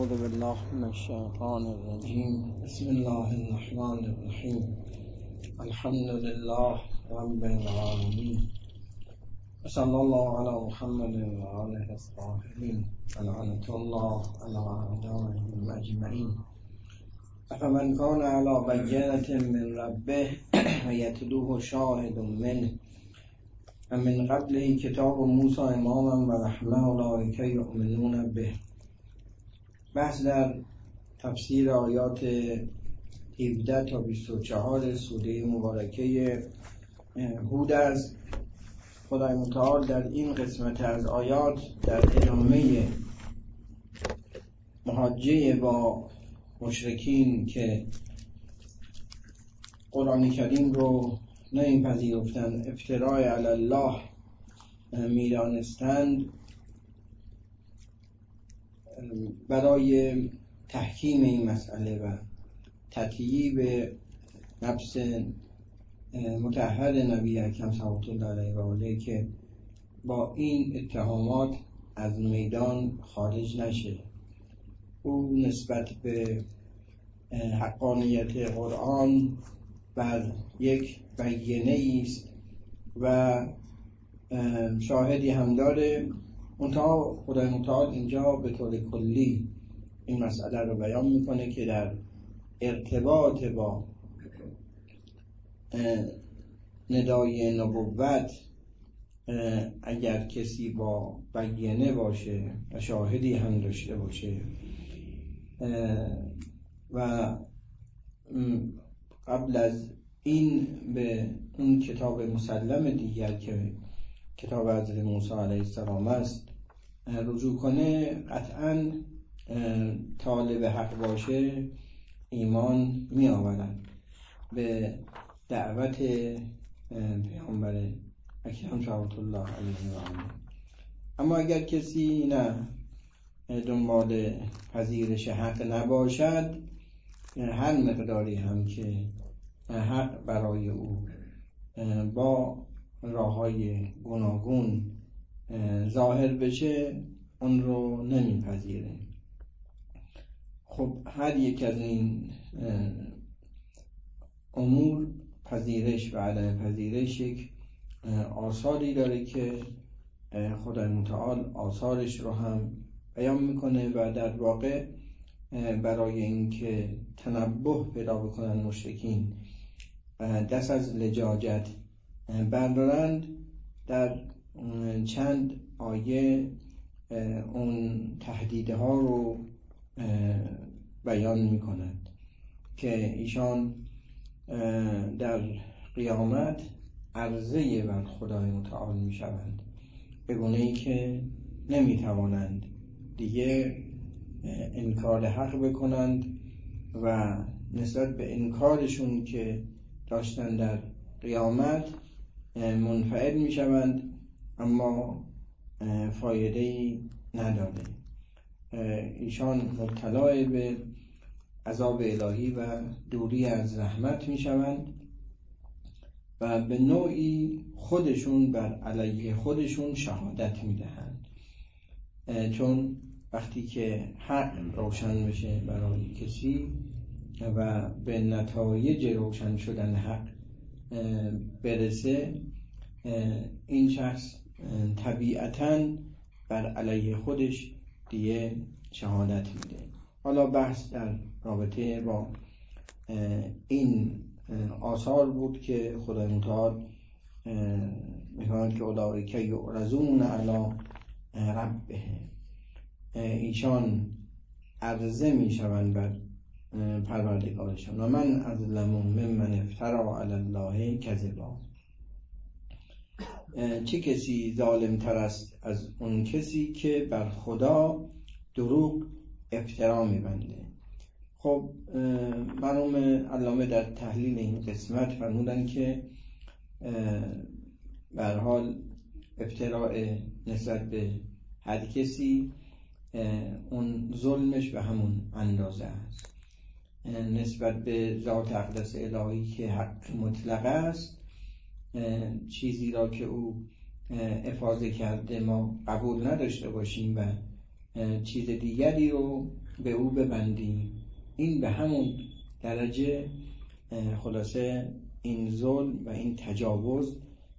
أعوذ بالله من الشيطان الرجيم. بسم الله الرحمن الرحيم. الحمد لله رب العالمين، وصلى الله على محمد وآله الطاهرين، ولعنة الله على أعدائهم أجمعين. أفمن كان على بينة من ربه ويتلوه شاهد منه ومن قبله كتاب موسى إماما ورحمة أولئك يؤمنون به. بحث در تفسیر آیات 17 تا 24 سوره مبارکه هود است. خدای متعال در این قسمت از آیات در ادامه محاجه با مشرکین که قرآن کریم رو نمیپذیرفتند، افتراء علی الله میدانستند، برای تحکیم این مسئله و تطییب نفس مطهر نبی اکرم صلوات الله علیه و آله که با این اتهامات از میدان خارج نشه. او نسبت به حقانیت قرآن بر یک بینه است و شاهدی هم داره. منتها خدای متعال اینجا به طور کلی این مسئله رو بیان میکنه که در ارتباط با ندای نبوت اگر کسی با بینه باشه و شاهدی هم داشته باشه و قبل از این به اون کتاب مسلم دیگر که کتاب حضرت موسی علیه السلام است رجوع کنه، قطعاً طالب حق باشه ایمان می آورد به دعوت پیامبر اکرم صلوات الله علیه و آله. اما اگر کسی نه دنبال پذیرش حق نباشد، هر مقداری هم که حق برای او با راه‌های گوناگون ظاهر بشه اون رو نمیپذیره. خب هر یک از این امور پذیرش و عدم پذیرش یک آثاری داره که خدای متعال آثارش رو هم بیان میکنه و در واقع برای اینکه تنبه پیدا بکنن مشرکین دست از لجاجت بردارند، در چند آیه اون تهدیدها رو بیان میکنند که ایشان در قیامت عرضه بر خدای متعال میشوند، به گونه‌ای که نمیتوانند دیگه انکار حق بکنند و نسبت به انکارشون که داشتن در قیامت منفعل میشوند، اما فایده‌ای نداره. ایشان مبتلا به عذاب الهی و دوری از رحمت میشوند و به نوعی خودشون بر علیه خودشون شهادت میدهند، چون وقتی که حق روشن بشه برای کسی و به نتایج روشن شدن حق برسه، این شخص طبیعتاً بر علیه خودش دیگه شهادت میده. حالا بحث در رابطه با این آثار بود که خدای متعال میگوید که اولئک یعرضون علی ربهم، ایشان عرضه میشوند بر پروردگارشان. و من اظلم ممن افتری علی الله کذبا، چه کسی ظالم تر است از اون کسی که بر خدا دروغ افترا میبنده. خب مرحوم علامه در تحلیل این قسمت فرمودن که به هر حال افتراء نسبت به هر کسی اون ظلمش به همون اندازه است. نسبت به ذات اقدس الهی که حق مطلق است، چیزی را که او افاضه کرده ما قبول نداشته باشیم و چیز دیگری رو به او ببندیم. این به همون درجه خلاصه این ظلم و این تجاوز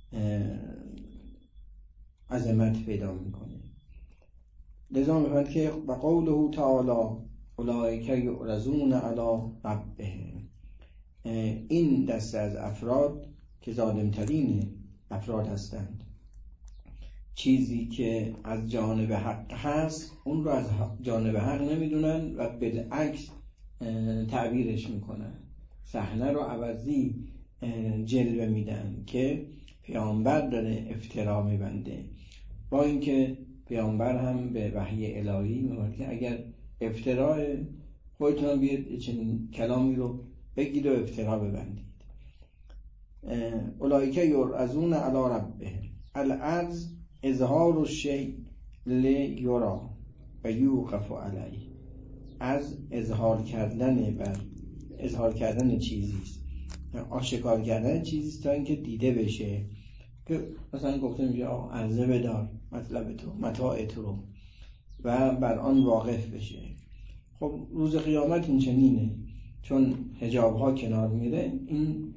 عظمت پیدا میکنه. لذا میگوید که و قوله تعالی اولئک یعرضون علی ربهم، این دسته از افراد که ظالمترین افراد هستند، چیزی که از جانب حق هست اون رو از جانب حق نمیدونن و بالعکس تعبیرش میکنن، صحنه رو عوضی جلوه میدن که پیامبر داره افترا میبنده، با اینکه پیامبر هم به وحی الهی میگه که اگر افترا خودتون بیاد چنین کلامی رو بگید و افترا ببندید. اولئک یعرضون علی ربهم، العرض اظهار الشیء لیرا و یوقف علیه، از اظهار کردن چیزی است، آشکار کردن چیزی است تا اینکه دیده بشه، که مثلا گفته میشه عرضه بدار مطلب تو، متاع تو رو، و بر آن واقف بشه. خب روز قیامت این چنینه، چون حجاب ها کنار میره، این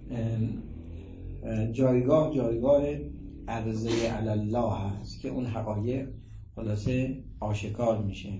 جایگاه عرضه علی الله هست که اون حقایق خلاصه آشکار میشه،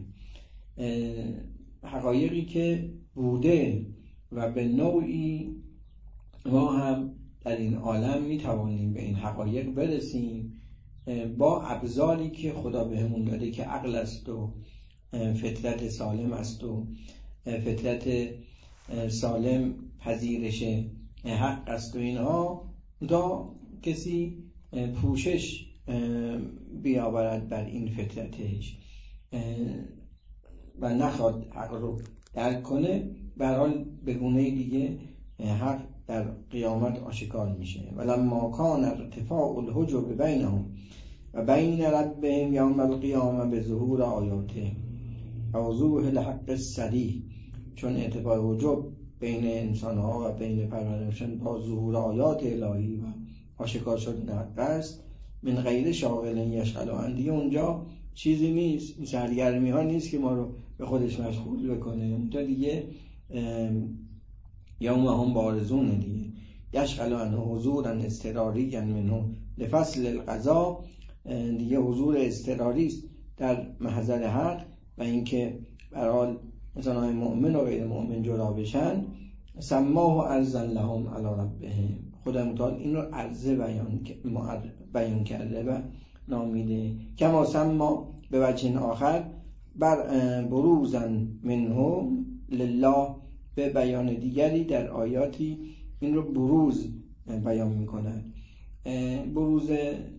حقایقی که بوده و به نوعی ما هم در این عالم میتوانیم به این حقایق برسیم با ابزاری که خدا بهمون داده که عقل است و فطرت سالم است و فطرت سالم پذیرش حق است و اینها، تا کسی پوشش بیاورد بر این فطرتش و نخواد حق رو درک کنه، به هر حال به گونه دیگه حق در قیامت آشکار میشه. ولما کان ارتفاع الحجب بینهم و بین ربهم یوم القیامه به ظهور آیاته و وضوح الحق الصریح، چون ارتفاع حجب بین انسانها و بین پروردگارشان با ظهور آیات الهی و آشکار شدن حق است، من غیر شاغل یشغل اندی، اونجا چیزی نیست، این سرگرمی ها نیست که ما رو به خودش مشغول بکنه، اونجا دیگه یوم هم بارزون دیگه یشغل عنه حضورا اضطراری منه لفصل القضا، دیگه حضور اضطراری است در محضر حق و اینکه برای انسان‌های مؤمن و غیر مؤمن جدا بشن. سماه عرضا لهم علی ربهم، خدا متعال این رو عرضه بیان کرده و نامیده. کما سما به وجه آخر بر بروزا منهم لله، به بیان دیگری در آیاتی این رو بروز بیان میکنند. بروز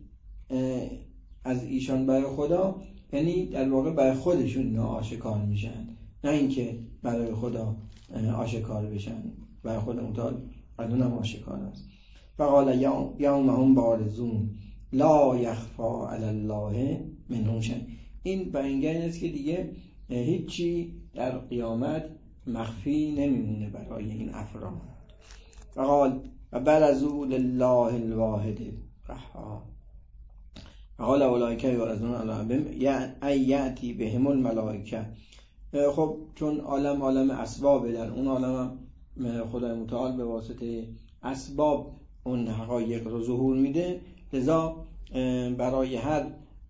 از ایشان برای خدا یعنی در واقع برای خودشون آشکار میشن، نه اینکه برای خدا آشکار بشن، برای خود متعال قانون هم آشکار است. فقال یوم هم بارزون لا یخفا علی الله منهم شیء، این بیانگر است که دیگه هیچی در قیامت مخفی نمیمونه برای این افراد. فقال و برزوا لله الواحد القهار، فقال اولئک یعرضون علی ربهم یأتی بهم الملائکه. خب چون عالم اسباب، در اون عالم خدای متعال به واسطه اسباب اون حقایق رو ظهور میده، لذا برای هر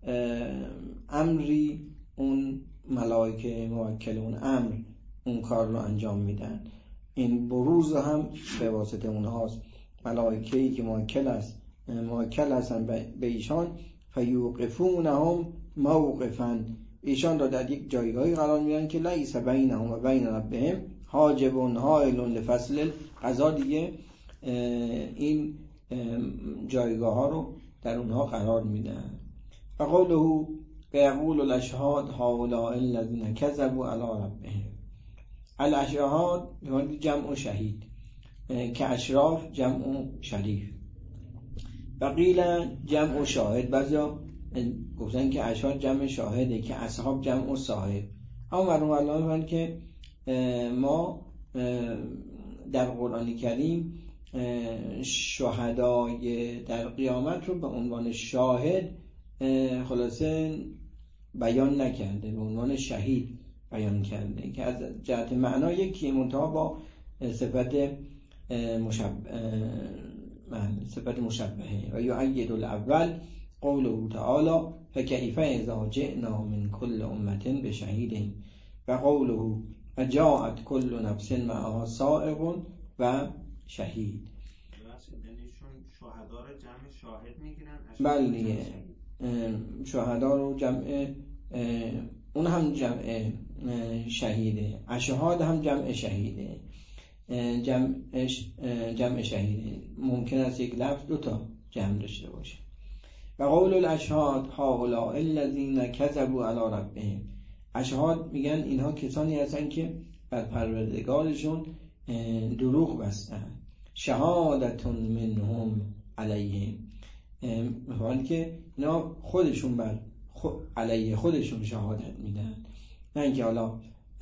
امری اون ملائکه موکل اون امر اون کار رو انجام میدن. این بروز هم به واسطه اونهاست، ملائکه‌ای که موکل هستن به ایشان، فیوقفونهم موقفا، ایشان را در یک جایگاهی قرار میدن که لیس بینهم و بین ربهم حاجب حائل لفصل القضا، دیگه این جایگاه ها رو در اونها قرار میدن. فقوله یقول الاشهاد هؤلاء الذین کذبوا علی ربهم، الاشهاد جمع شهید که اشراف جمع شریف، وقیل جمع شاهد، بعضیا گفتن که اشهاد جمع شاهده که اصحاب جمع صاحب. اما مرحوم الله میگن که ما در قرآن کریم شهدای در قیامت رو به عنوان شاهد خلاصه بیان نکرده، به عنوان شهید بیان کرده که از جهت معنا یکی منتها با صفت مشبهه. و یؤید الاول قوله تعالی فکیف اذا جئنا من کل امة بشهید و قوله و جاءت کل نفس معها سائق و شهید. شهدا رو جمع شاهد میگیرن. بله، شهدا رو جمع، اون هم جمع شهیده، اشهاد هم جمع شهیده. جمع شهیده ممکن است یک لفظ دو تا جمع داشته باشه. و قول الاشهاد هؤلاء الذین کذبوا علی ربهم، اشهاد میگن اینها کسانی هستن که بر پروردگارشون دروغ بستن. شهادتون منهم علیهم، میگن که اینا خودشون بر علیه خودشون شهادت میدن، نه اینکه حالا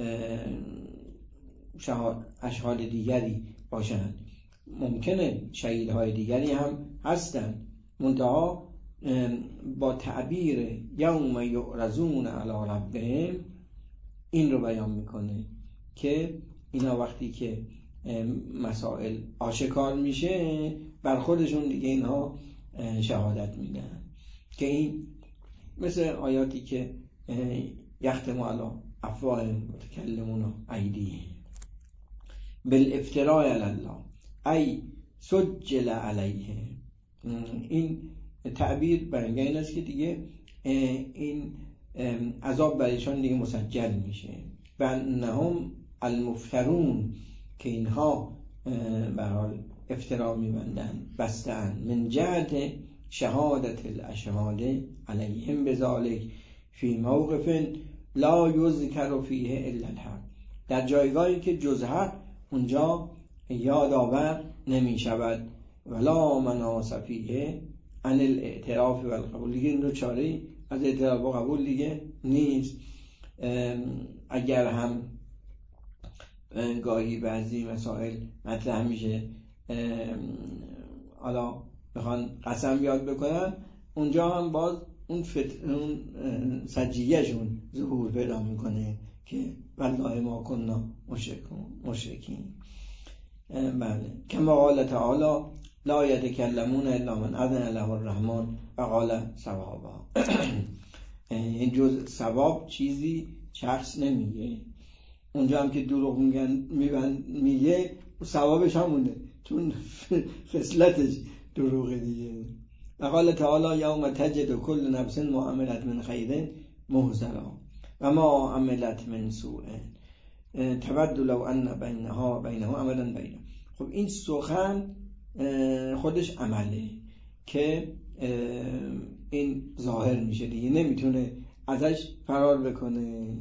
اشهاد دیگری باشن. ممکنه شهیدهای دیگری هم هستن، منتها با تعبیر یوم یعرضون علی ربهم این رو بیان میکنه که اینا وقتی که مسائل آشکار میشه بر خودشون دیگه اینها شهادت میدن، که این مثل آیاتی که یختم علی افواههم متکلمون ایدیهم بالافتراء علی الله ای سجل علیه. این تعبیر برای این است که دیگه این عذاب برایشان دیگه مسجل میشه. و انهم المفترون، که اینها به حال افترا میبندن، بستن. من جهت شهادت الاشهاد علیهم بذالک فی موقف لا یذکر فیه الا الحق، در جایگاهی که جز حق اونجا یادآور نمی شود. ولا مناص فیه عن الاعتراف و القبول، دیگه این رو چاره از اعتراف و قبول دیگه نیست. اگر هم گاهی بعضی مسائل مطرح میشه حالا میخوان قسم یاد بکنن، اونجا هم باز اون سجیهشون ظهور پیدا میکنه که والله ما کنا مشرکین. بله، کما قال تعالی لا یتکلمون الا من اذن له الرحمن و قال ثوابا. این جز ثواب چیزی شخص نمیگه. اونجا هم که دروغ میگه ثوابش همونه، چون خصلتش دروغه دیگه. و قال تعالی یوم تجد کل نفس ما عملت من خیر محضرا و ما عملت من سوء تود لو ان بینها عملا بینه. خب این سخن خودش عمله که این ظاهر میشه دیگه، نمیتونه ازش فرار بکنه.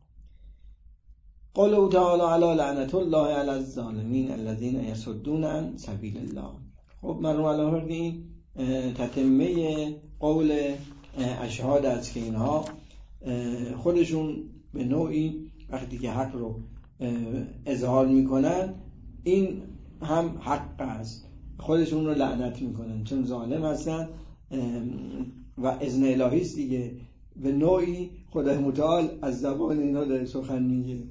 قوله تعالی علی لعنت الله علی الظالمین الذین یصدون عن سبیل الله. خب مرحوم علامه این تتمه قول اشهاد است که اینها خودشون به نوعی وقتی که حق رو اظهار میکنن این هم حق است، خودشون رو لعنت میکنن چون ظالم هستن و اذن الهی است دیگه. به نوعی خدای متعال از زبان اینا داره سخن میگه.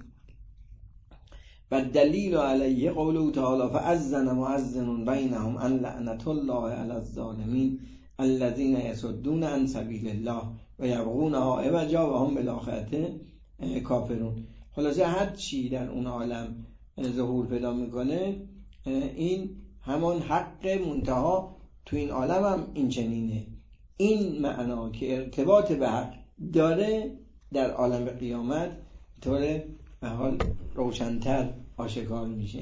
و دلیل علیه قوله تعالی فاذن مؤذن بینهم ان لعنت الله علی الظالمین الذین یصدون عن سبیل الله و یبغونها عوجا و هم بالآخرة کافرون. خلاصه هر چی در اون عالم ظهور پیدا میکنه این همان حق منتها تو این عالم هم این چنینه. این معنا که ارتباط به حق داره در عالم قیامت طور به حال روشن‌تر آشکار میشه.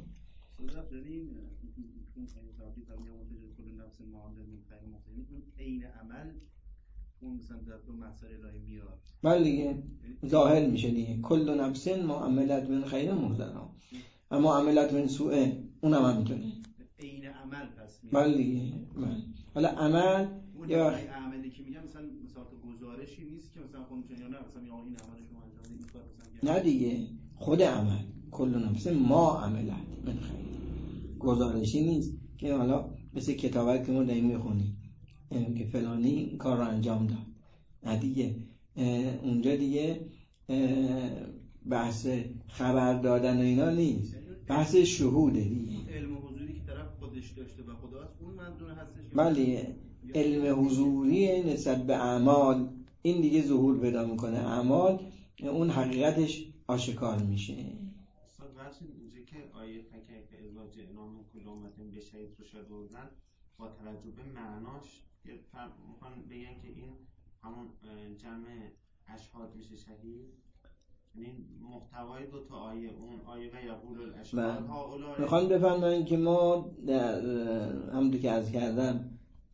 بله دیگه ظاهر میشه دیگه کل نفس ما عملت من خیر محضرا و ما عملت من سوء، اونم هم میتونه عین عمل پس میاد. بله دیگه. حالا عمل یا عملی که میگم مثلا گزارشی نیست که مثلا خودتون یا نه مثلا این عمل شما انجام بدید این کار مثلا نه دیگه خود عمل کل نفس ما عملت من خیر، گزارشی نیست که حالا مثل کتابی که ما داریم میخونیم که فلانی این کار رو انجام داد. نه دیگه اونجا دیگه بحث خبر دادن و اینا نیست، بحث شهوده دیگه. علم حضوری که طرف خودش داشته و خداست اون منظور هستش. بله، علم حضوری نسبت به اعمال این دیگه ظهور پیدا میکنه، اعمال اون حقیقتش آشکار میشه. بخشید اینجا که آیه فکیف اذا جئنا من کل امة بشهید رو شد بردن با توجه به معناش میخوان بگن که این همون جمع اشهاد میشه شهید، یعنی محتوای دو تا آیه، اون آیه و یقول الاشهاد هؤلاء، میخوان بفرمایند که ما همونطور که عرض کردم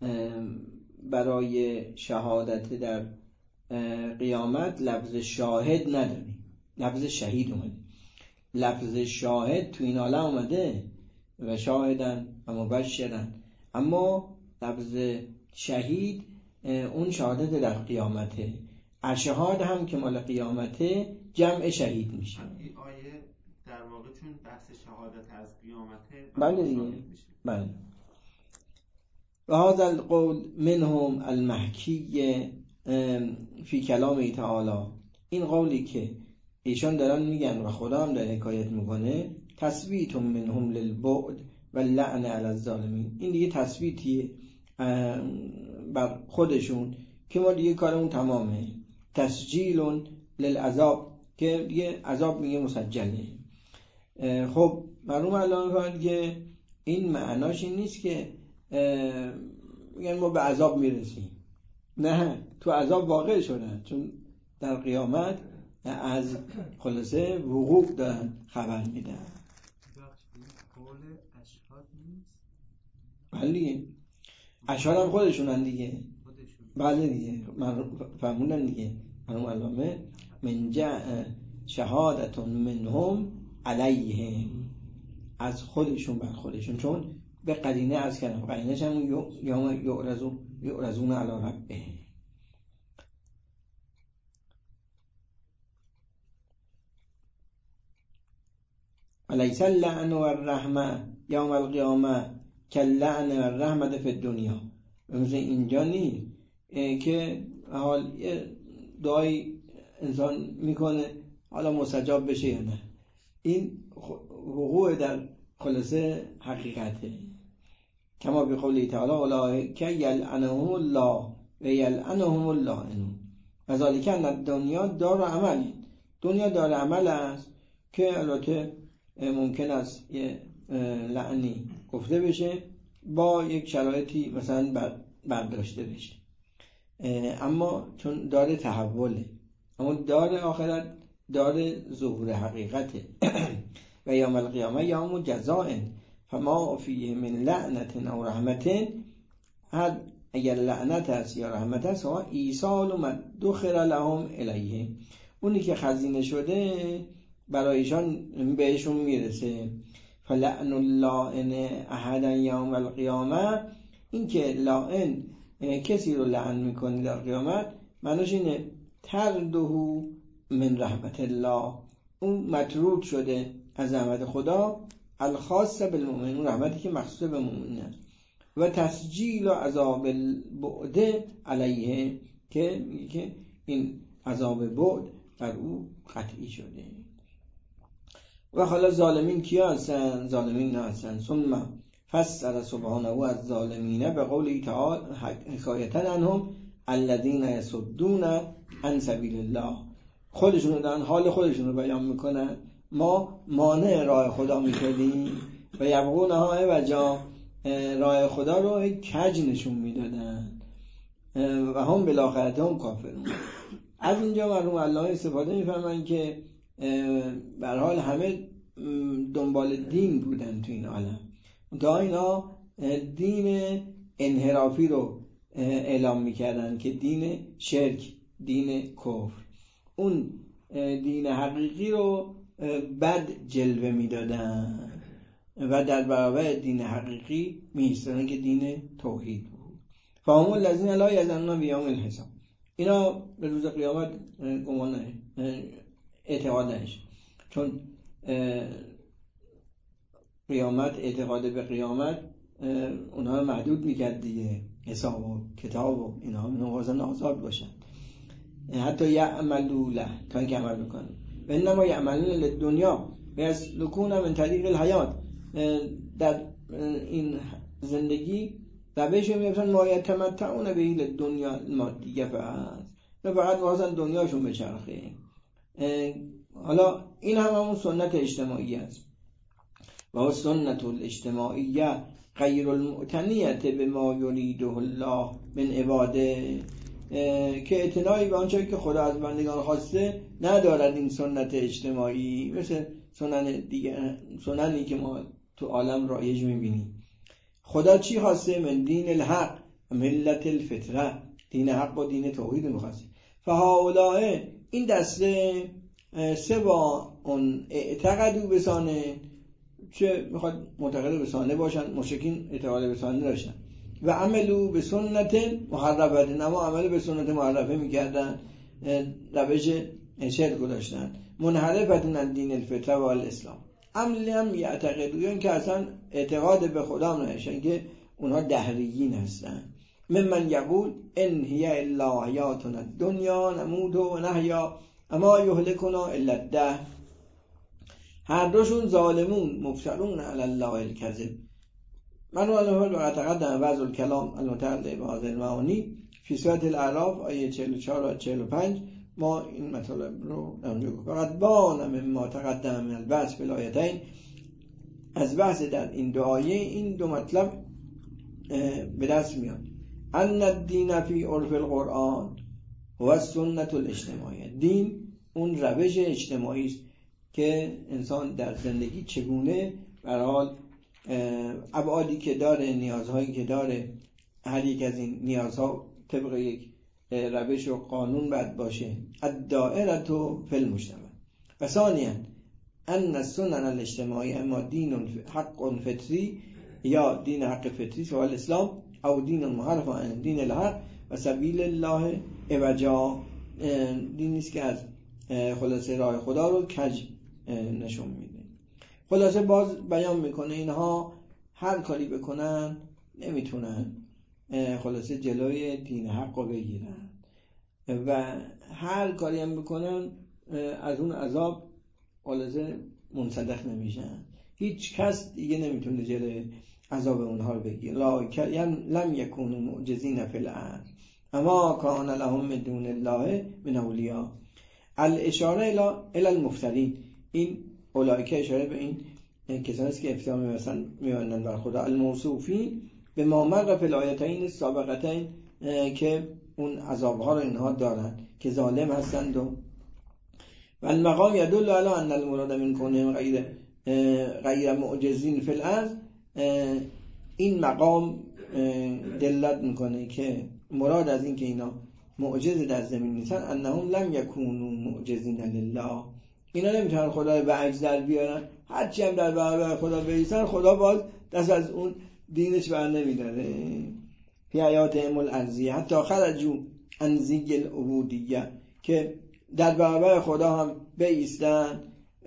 برای شهادت در قیامت لفظ شاهد نداریم، لفظ شهید اومده. لفظ شاهد تو این عالم اومده و شاهدن و مبشرن، اما لفظ شهید اون شهادت در قیامته. اشهاد هم که مال قیامته جمع شهید میشه. این آیه در واقع چون بحث شهادت از قیامته بله دیگه. بله. و هذا القول منهم المحکی فی کلام تعالی، این قولی که ایشان دارن میگن و خدا هم داره حکایت میکنه، تثبیت منهم للبعد و لعن علی الظالمین، این دیگه تثبیتیه بر خودشون که ما دیگه کارمون تمامه، تسجیل للعذاب که دیگه عذاب میگه مسجله. خب معلوم الان میفهمید که این معناش این نیست که میگن ما به عذاب میرسیم، نه، تو عذاب واقع شدن، چون در قیامت از خلاصه وقوع دارن خبر میدن. قول اشهاد نیست؟ بله، اشهاد هم خودشونن دیگه. بله دیگه، فهموندن دیگه. منو علامه من جاء شهادتون منهم علیهم، از خودشون بر خودشون، چون به قرینه از کردم، قرینه‌ش هم یوم یعرضون علی ربه. الیس اللعن و الرحمه یوم القیامه کاللعن و الرحمه فی الدنیا. مثل اینجا نیست که حال دعای انسان میکنه حالا مستجاب بشه یا نه، این وقوع در خلاصه حقیقته. کما به قوله تعالی اولئک یلعنهم الله و یلعنهم اللائنون و ذالک ان الدنیا دار عمل، دنیا دار عمل است که البته ممکن است یه لعنی گفته بشه با یک شرایطی مثلا برداشته بشه، اما چون دار تحوله، اما دار آخرت دار ظهور حقیقته. و یوم القیامه یوم جزاء فما فیه من لعنت او رحمت، هر اگر لعنت است یا رحمت است ها ایصال ما دخر لهم الیه، اونی که خزینه شده برایشان بهشون میرسه. فلعن اللائن احدا یوم القیامه، این که لائن کسی رو لعن میکنه در قیامت معناش اینه ترده من رحمت الله، اون مطرود شده از رحمت خدا، الخاص بالمؤمن، اون رحمتی که مخصوص به مؤمنه، و تسجیل عذاب البعد علیه، که این عذاب بعد بر او قطعی شده. و حالا ظالمین کیا هستن؟ ظالمین هستن ثم فسر سبحانه از ظالمین به قوله تعالی حکایتا عنهم الذین یصدون عن سبیل الله، خودشون دارن حال خودشون رو بیان میکنن، ما مانع راه خدا میشدیم و یبغونها عوجا، راه خدا رو کج نشون میدادن و هم بالاخره هم کافرون. از اینجا معلوم الله استفاده میفهمن که به هر حال همه دنبال دین بودن تو این عالم، تا اینا دین انحرافی رو اعلام میکردن که دین شرک، دین کفر، اون دین حقیقی رو بد جلوه میدادن و در برابر دین حقیقی میسترن که دین توحید بود. فهم الذین لا یظنون بیوم الحساب، اینا به روز قیامت گمان اعتقاد نشه، چون قیامت، اعتقاد به قیامت اونها محدود میکرد دیگه، حساب و کتاب و اینا نوازن آزاد باشن، حتی یعملوا له، تا اینکه عمل بکنن. و انما یعملون للدنیا و یسلکون من طریق الحیات. در این زندگی روش میفتن ما یتمتعون به للدنیا المادیه فقط واسه دنیاشون بچرخه. حالا این همون سنت اجتماعی است. و سنت الاجتماعیه غیر المعتنیت به ما یریده الله من عباده، که اعتنایی به آنچه که خدا از بندگان خواسته ندارد. این سنت اجتماعی مثل سنن دیگه، سننی که ما تو عالم رایج میبینیم. خدا چی خواسته؟ من دین الحق ملت الفطره، دین حق و دین توحید میخواسته. فهؤلاء این دسته سوا اون اعتقدوا بسانه، چه میخواد معتقد بسانه باشن، مشرکین اعتقاد بسانه داشتن. و عملو به سنت محرفه، اما عمل به سنت محرفه میکردن، روش شرک داشتن. منحرفتون از دین الفطره و الاسلام. عملی هم یعتقدون که اصلا اعتقاد به خدا نداشتن، که اونها دهریین هستن. ممن یقول ان هی الا حیاتنا الدنیا نموت و نحیا اما یهلکنا الا الدهر. هر دوشون ظالمون مفترون علی الله الکذب. من وقت تقدم وضع الکلام المتعلق به هذه المعانی فی سورة الاعراف آیه 44 و 45 ما این مطالب رو اونجا گفت. فقط بان مما تقدم من البحث فی الآیتین، از بحث در این دو آیه این دو مطلب به دست میاد. ان الدین فی عرف القرآن و السنت الاجتماعی، دین اون روش اجتماعی است که انسان در زندگی چگونه به حال ابعادی که داره، نیازهایی که داره، هر یک از این نیازها طبق یک روش و قانون باید باشه. الدائره فی المجتمع. و ثانیاً ان السنن الاجتماعی اما دین حق فطری، یا دین حق فطری سوال الاسلام، او دین محرف عن دین الحق و سبیل الله عوجا، دین نیست که از خلاصه راه خدا رو کج نشون میده. خلاصه باز بیان میکنه اینها هر کاری بکنن نمیتونن خلاصه جلوی دین حق رو بگیرن و هر کاری هم بکنن از اون عذاب خلاصه منصدق نمیشن. هیچ کس دیگه نمیتونه جلوی عذاب اونها رو بگیره. لم یکونوا معجزین فی الارض اما کان لهم من دون الله من اولیاء. الاشاره الی المفترین، این اولئک اشاره به این کسانی است که افترا می‌بندند بر خدا. الموصوفین به ما مر فی الآیتین السابقتین، که اون عذابها رو اینها دارن که ظالم هستند. و المقام یدل علی ان المراد من کونهم غیر معجزین فی الارض، این مقام دلالت میکنه که مراد از این که اینا معجزه در زمین نیستن، انهم لم یکونوا معجزین لله، اینا نمیتونن خدا رو به عجز در بیارن. هرچی هم در برابر خدا بایستن خدا باز دست از اون دینش بر نمیداره. فی حیاتهم الارضیه حتی خرجوا عن زی العبودیه، که در برابر خدا هم بایستن،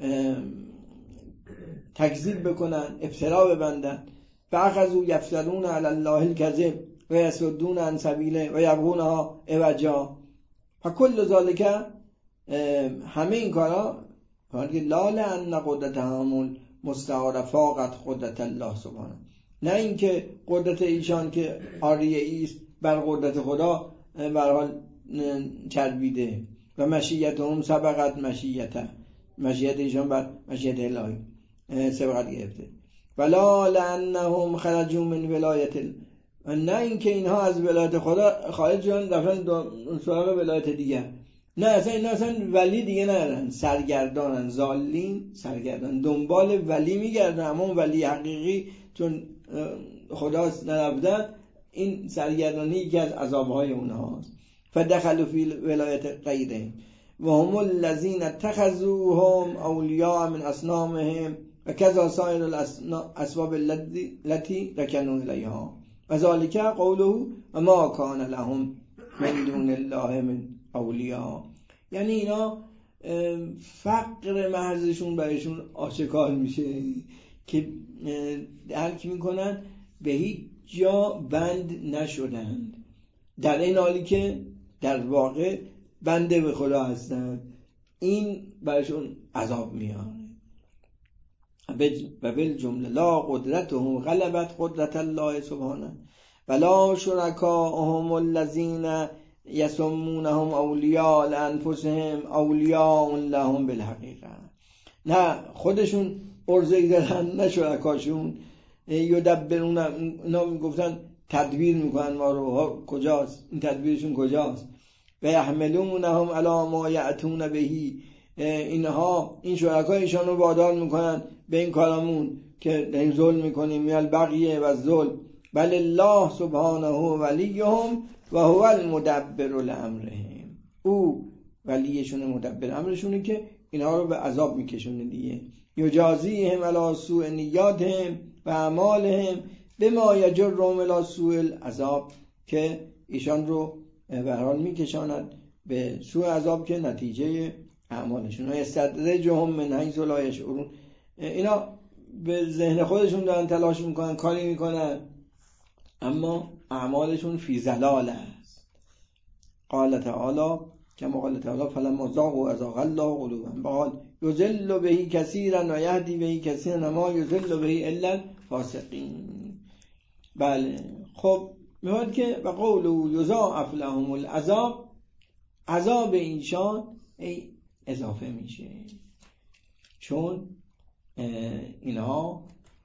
تکذیب بکنن، افترا ببندن. فاخذوا یفترون علی الله الکذب و یصدون عن سبیله و یبغونها عوجا. فکل ذالک، همه این کارا لا لأن قدرتهم المستعاره فاقت قدرت الله سبحانه، نه اینکه قدرت ایشان که عاریه است بر قدرت خدا به هر حال چربیده. و مشیتهم سبقت مشیت ایشان بر مشیت الهی سبقت گرفته. ولا لأنهم خرجوا من ولایت نه اینکه اینها از ولایت خدا خارج شدن رفتن سراغ ولایت دیگر، نه اصلا اینا اصلا ولی دیگه ندارن، سرگردانن، ضالین سرگردان، دنبال ولی میگردن، اما ولی حقیقی چون خداست نرفتن، این سرگردانی یکی از عذابهای اونهاست. فدخلوا فی ولایت غیرهم و هم الذین اتخذوهم اولیاء من اصنامهم و کذا سایر الاسباب التي رکنوا الیها و ذالک قوله و ما کان لهم من دون الله من اولیاء. یعنی اینا فقر محضشون برایشون آشکار میشه که درک میکنن به هیچ جا بند نشدند، در این حالی که در واقع بنده به خدا هستند. این برشون عذاب میاره. و بالجمله لا قدرتهم غلبت قدرت الله سبحانه ولا شرکاءهم الذین یسمونهم اولیاء لانفسهم اولیاء لهم بالحقیقه. نه خودشون ارزه زدن، نه شرکاشون. یدبرون، اینا میگفتن تدبیر میکنن ما رو، کجاست این تدبیرشون کجاست؟ و یحملونهم علی ما یأتون بهی، اینها این شرکایشان رو وادار میکنن به این کارمون که این ظلم میکنیم، میال بقیه و ظلم. بل الله سبحانه ولیهم و هو المدبر لامرهم، او ولیشون مدبر امرشونه که اینها رو به عذاب میکشونه دیگه. یجازیهم علی سوء نیاتهم و اعمالهم بما یجرهم الی سوء العذاب، که ایشان رو به حال میکشاند به سوء عذاب که نتیجه اعمالشون. و یستدرجهم من حیث لا یشعرون، اینا به ذهن خودشون دارن تلاش میکنن، کاری میکنن، اما اعمالشون فی ضلال است. قال تعالی کما قال تعالی فلما زاغوا ازاغ الله قلوبهم، قال یضل به کثیرا و یهدی به کثیرا ما یضل به الا الفاسقین. بله خب میگه که و قول یضاعف لهم العذاب، عذاب ایشان اضافه میشه، چون اینها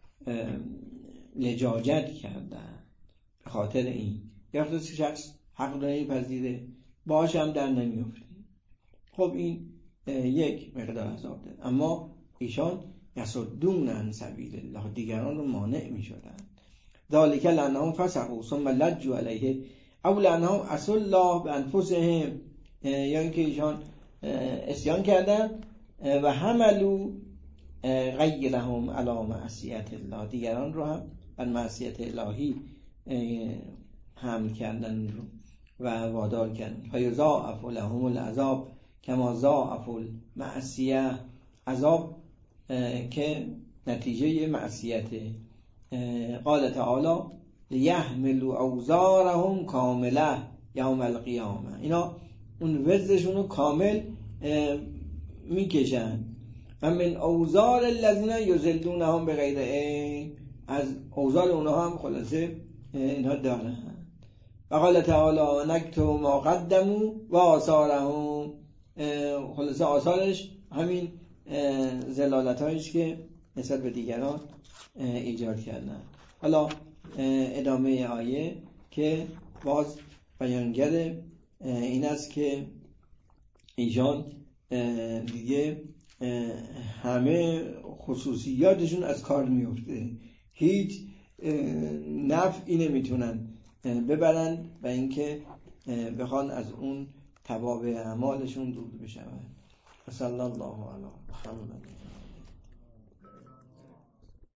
لجاجت کردن. به خاطر این یا شخص حق داره پذیره باش هم در نمیفته، خب این یک مقدار عذاب ده. اما ایشان یصدون عن سبیل الله، دیگران رو مانع میشدن. ذالک لانهم فسقوا ثم لجوا علیه او لانهم عصوا الله بانفسهم، یعنی که ایشان عصیان کردن و حملوا غیرهم علی معصیت الله، دیگران رو هم بر معصیت الهی حمل کردن و وادار کردن. فیضاعف لهم العذاب کما ضاعف المعصیه، عذاب که نتیجه معصیته. قال تعالی لیحملوا اوزارهم کامله یوم القیامه، اینا اون وزرشون رو کامل میکشن. و من اوزار الذین یضلونهم بغیر علم، از اوزار اونها هم خلاصه اینها دارن. و قال تعالی نکتب ما قدموا و آثارهم، خلاصه آثارش همین ضلالت هایش که نسبت به دیگران ایجاد کردن. حالا ادامه آیه که باز بیانگر این است که ایشان دیگه همه خصوصیاتشون از کار میفته، هیچ نفعی نمیتونن ببرن و اینکه بخوان از اون توابع اعمالشون دور بشن. صلی الله علی محمد.